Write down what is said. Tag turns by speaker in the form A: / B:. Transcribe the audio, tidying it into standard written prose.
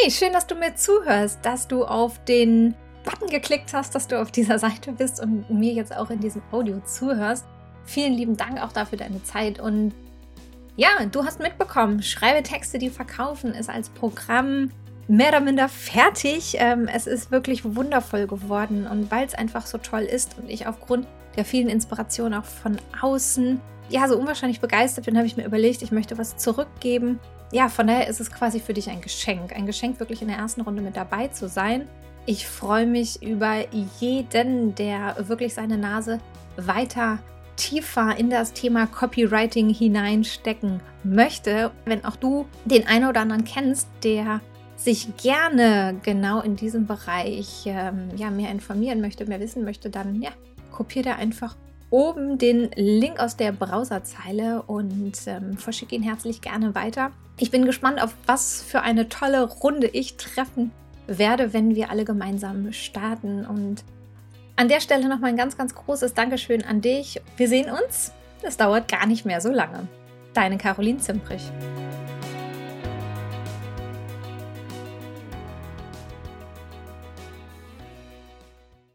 A: Hey, schön, dass du mir zuhörst, dass du auf den Button geklickt hast, dass du auf dieser Seite bist und mir jetzt auch in diesem Audio zuhörst. Vielen lieben Dank auch dafür deine Zeit. Und ja, du hast mitbekommen, Schreibe Texte, die verkaufen, ist als Programm mehr oder minder fertig. Es ist wirklich wundervoll geworden und weil es einfach so toll ist und ich aufgrund der vielen Inspirationen auch von außen so unwahrscheinlich begeistert bin, habe ich mir überlegt, ich möchte was zurückgeben. Ja, von daher ist es quasi für dich ein Geschenk wirklich in der ersten Runde mit dabei zu sein. Ich freue mich über jeden, der wirklich seine Nase weiter tiefer in das Thema Copywriting hineinstecken möchte. Wenn auch du den einen oder anderen kennst, der sich gerne genau in diesem Bereich mehr informieren möchte, mehr wissen möchte, dann kopiere dir einfach oben den Link aus der Browserzeile und verschicke ihn herzlich gerne weiter. Ich bin gespannt, auf was für eine tolle Runde ich treffen werde, wenn wir alle gemeinsam starten. Und an der Stelle nochmal ein ganz, ganz großes Dankeschön an dich. Wir sehen uns. Es dauert gar nicht mehr so lange. Deine Caroline Zimprich.